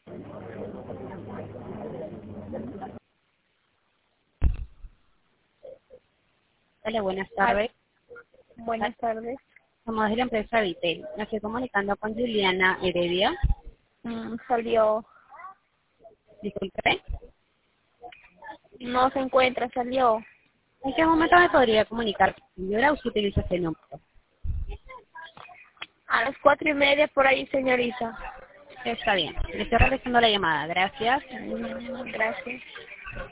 Hola, buenas Ah, tardes. buenas tardes. Somos de la empresa Vitel. Me estoy comunicando con Juliana Heredia. Salió. Disculpe. No se encuentra, salió. ¿En qué momento me podría comunicar? Yo ahora usted utiliza este número. A las 4:30 por ahí, señorita. Está bien. Le estoy realizando la llamada. Gracias. Gracias.